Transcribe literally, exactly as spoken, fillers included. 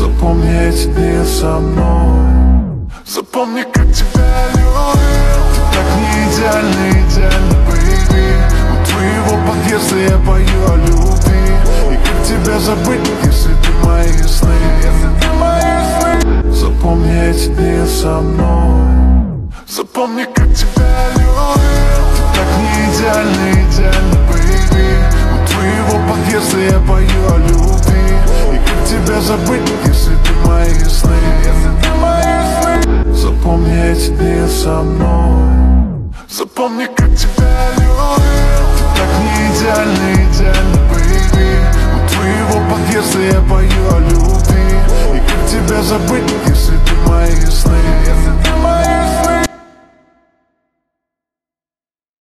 Запомни эти дни со мной. Запомни, как тебя любил. Ты так не идеальный, идеальный, бэйби. У твоего подъезда я пою о любви. И как тебя забыть, если ты мои сны, если ты мои сны. Запомни эти дни со мной. Запомни, как тебя любил. Ты так не идеальный, идеальный, бэйби. У твоего подъезда я пою